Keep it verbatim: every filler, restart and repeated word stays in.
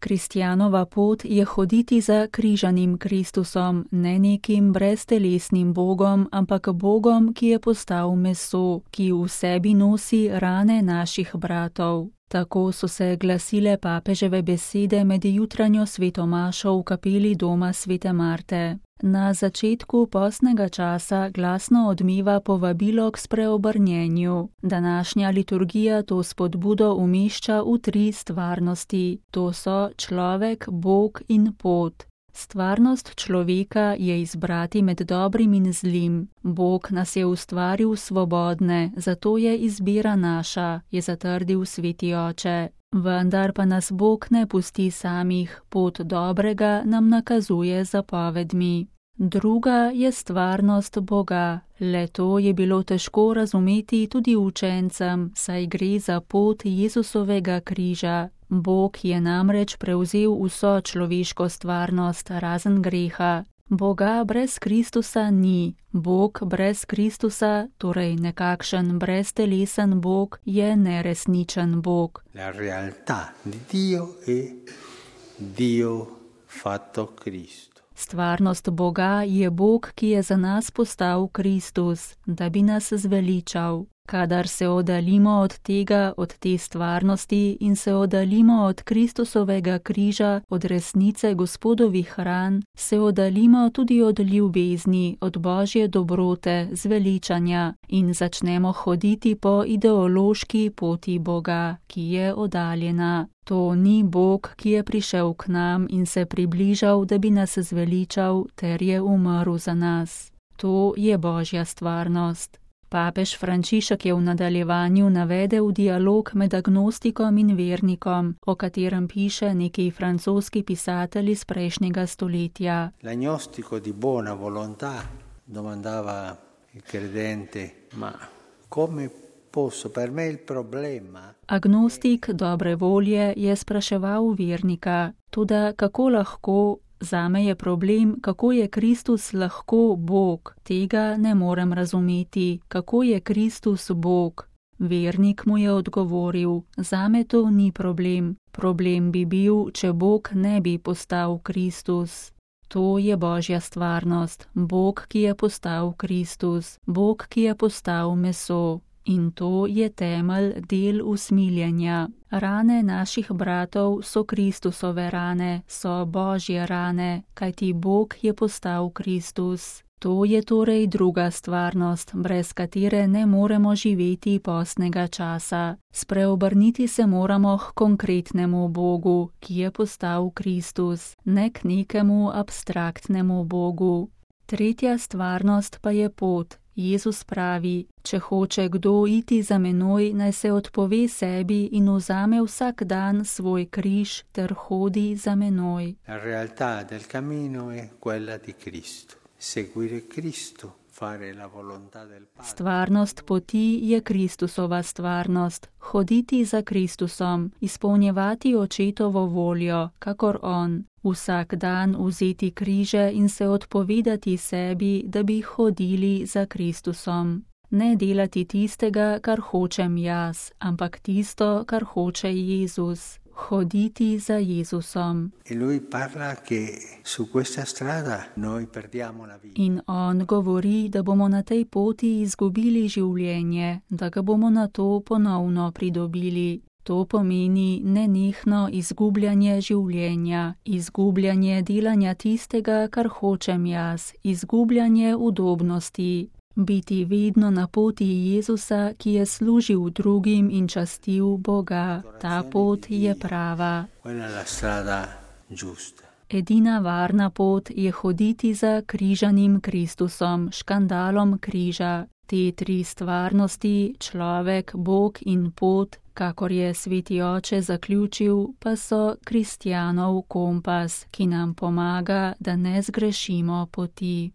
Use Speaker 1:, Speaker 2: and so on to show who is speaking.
Speaker 1: Kristjanova pot je hoditi za križanim Kristusom, ne nekim breztelesnim Bogom, ampak Bogom, ki je postal meso, ki v sebi nosi rane naših bratov. Tako so se glasile papeževe besede med jutranjo svetomašo v kapeli doma svete Marte. Na začetku postnega časa glasno odmeva povabilo k spreobrnjenju. Današnja liturgija to spodbudo umešča v tri stvarnosti. To so človek, Bog in pot. Stvarnost človeka je izbrati med dobrim in zlim. Bog nas je ustvaril svobodne, zato je izbira naša, je zatrdil sveti oče. Vendar pa nas Bog ne pusti samih, pot dobrega nam nakazuje zapovedmi. Druga je stvarnost Boga. Le to je bilo težko razumeti tudi učencem, saj gre za pot Jezusovega križa. Bog je namreč prevzel vso človeško stvarnost, razen greha. Boga brez Kristusa ni. Bog brez Kristusa, torej nekakšen breztelesen Bog, je neresničen Bog.
Speaker 2: La realtà di Dio è Dio fatto Cristo.
Speaker 1: Stvarnost Boga je Bog, ki je za nas postal Kristus, da bi nas zveličal. Kadar se oddaljimo od tega, od te stvarnosti in se oddaljimo od Kristusovega križa, od resnice Gospodovih ran, se oddaljimo tudi od ljubezni, od Božje dobrote, zveličanja in začnemo hoditi po ideološki poti Boga, ki je oddaljena. To ni Bog, ki je prišel k nam in se približal, da bi nas zveličal, ter je umrl za nas. To je Božja stvarnost. Papež Frančišek je v nadaljevanju navedel dialog med agnostikom in vernikom, o katerem piše neki francoski pisatelj iz prejšnjega stoletja.
Speaker 2: L'agnostico di buona volontà domandava il credente, ma come posso per me il problema?
Speaker 1: Agnostik dobre volje je spraševal vernika, toda kako lahko. Zame je problem, kako je Kristus lahko Bog. Tega ne morem razumeti, kako je Kristus Bog. Vernik mu je odgovoril, zame to ni problem. Problem bi bil, če Bog ne bi postal Kristus. To je Božja stvarnost, Bog, ki je postal Kristus, Bog, ki je postal meso. In to je temelj del usmiljenja. Rane naših bratov so Kristusove rane, so Božje rane, kajti Bog je postal Kristus. To je torej druga stvarnost, brez katere ne moremo živeti postnega časa. Spreobrniti se moramo k konkretnemu Bogu, ki je postal Kristus, ne k nekemu abstraktnemu Bogu. Tretja stvarnost pa je pot. Jezus pravi, če hoče kdo iti za menoj, naj se odpove sebi in vzame vsak dan svoj križ ter hodi za menoj.
Speaker 2: La realtà del cammino è quella di Cristo. Seguire Cristo, fare la volontà del Padre.
Speaker 1: Stvarnost poti je Kristusova stvarnost. Hoditi za Kristusom, izpolnjevati očetovo voljo, kakor on. Vsak dan vzeti križe in se odpovedati sebi, da bi hodili za Kristusom. Ne delati tistega, kar hočem jaz, ampak tisto, kar hoče Jezus. Hoditi za Jezusom.
Speaker 2: E lui parla che su questa strada noi perdiamo la vita.
Speaker 1: In on govori, da bomo na tej poti izgubili življenje, da ga bomo na to ponovno pridobili. To pomeni nenehno izgubljanje življenja, izgubljanje delanja tistega, kar hočem jaz, izgubljanje udobnosti. Biti vedno na poti Jezusa, ki je služil drugim in častil Boga. Ta pot je prava. Edina varna pot je hoditi za križanim Kristusom, škandalom križa. Te tri stvarnosti, človek, Bog in pot, kakor je sveti oče zaključil, pa so kristjanov kompas, ki nam pomaga, da ne zgrešimo poti.